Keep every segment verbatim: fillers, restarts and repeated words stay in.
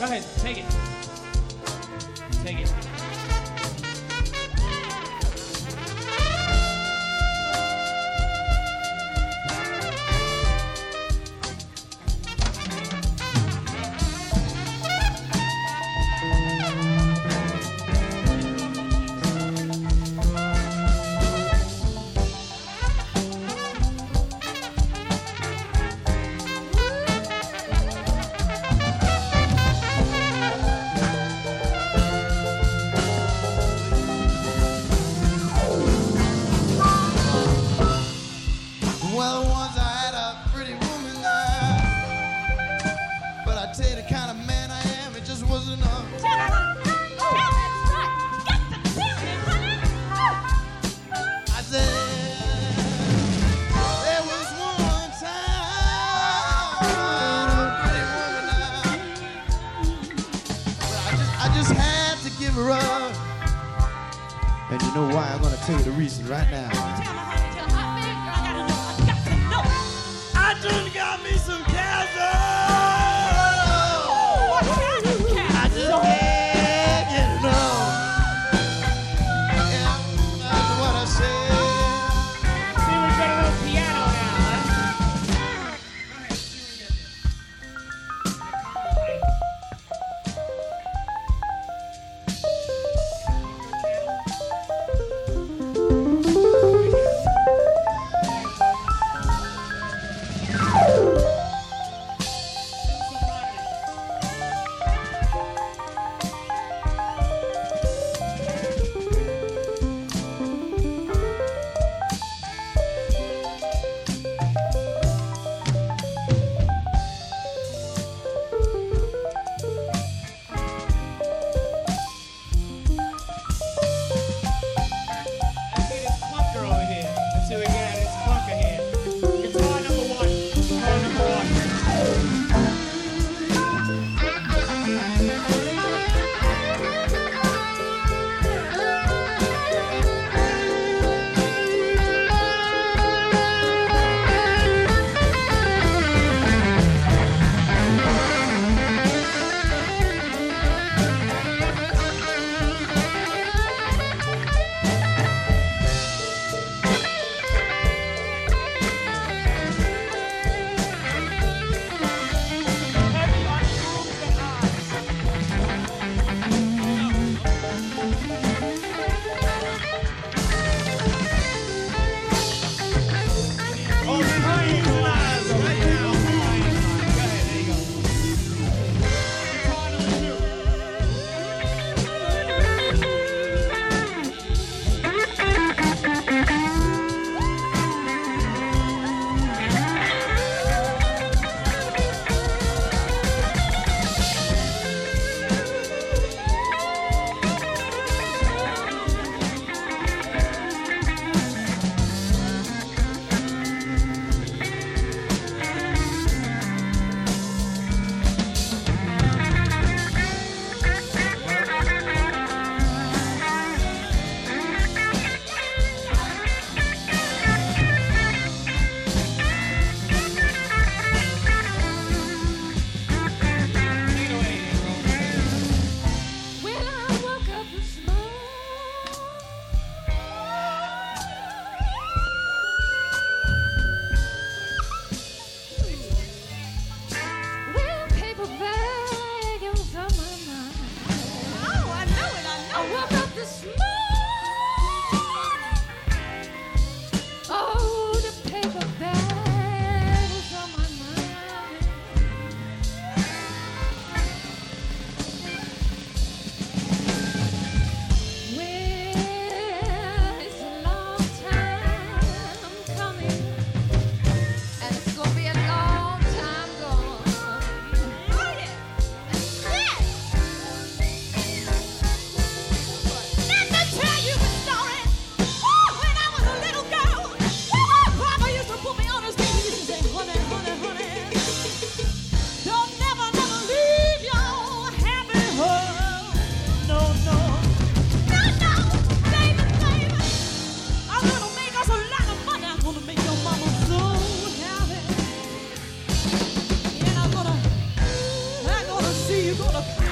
ahead, take it. Take it. Well, once I had a pretty woman there, but I tell you the kind of man I am, it just wasn't enough. I said, there was one time a pretty woman there, but I just, I just had to give her up. And you know why? I'm gonna tell you the reason right now. I done got me some castle. I just can't get enough. Yeah, that's what I said. See, we've got a little piano now, huh? Go ahead, see what we get there.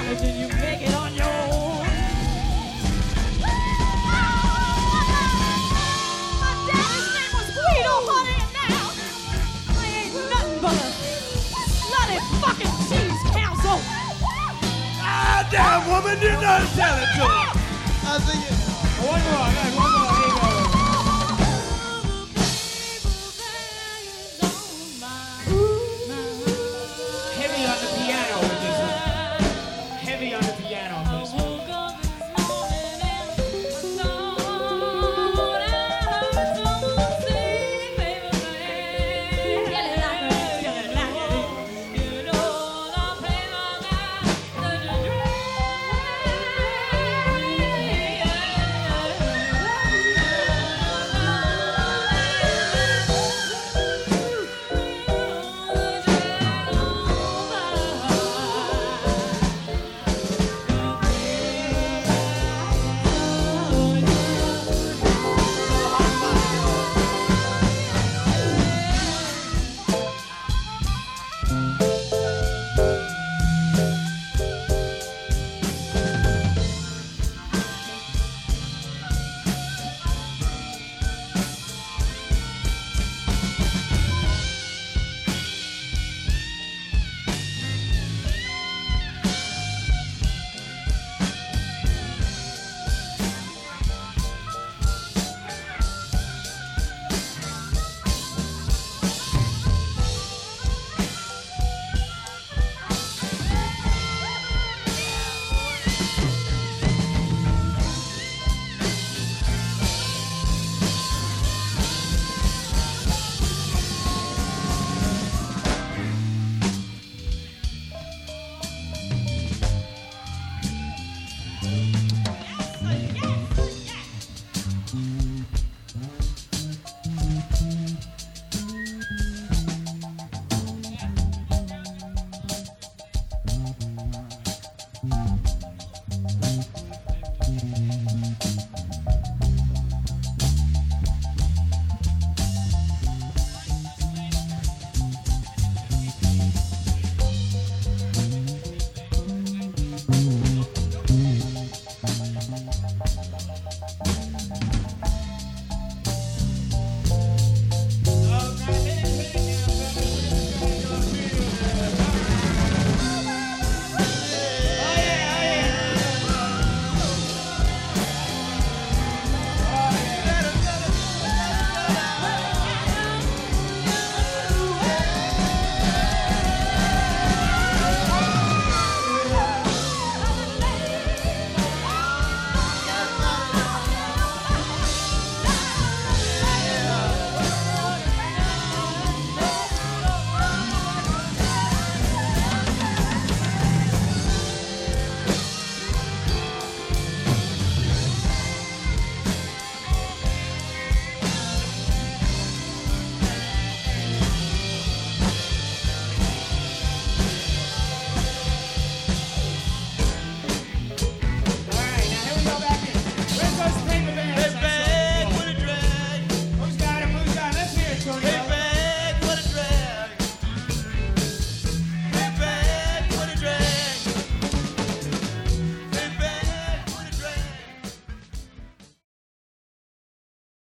until you make it on your own. My daddy's name was Guido, honey, and now I ain't nothing but a slutty fucking cheese council. Ah, damn woman, you done tell it to her. I see you. One more, I got one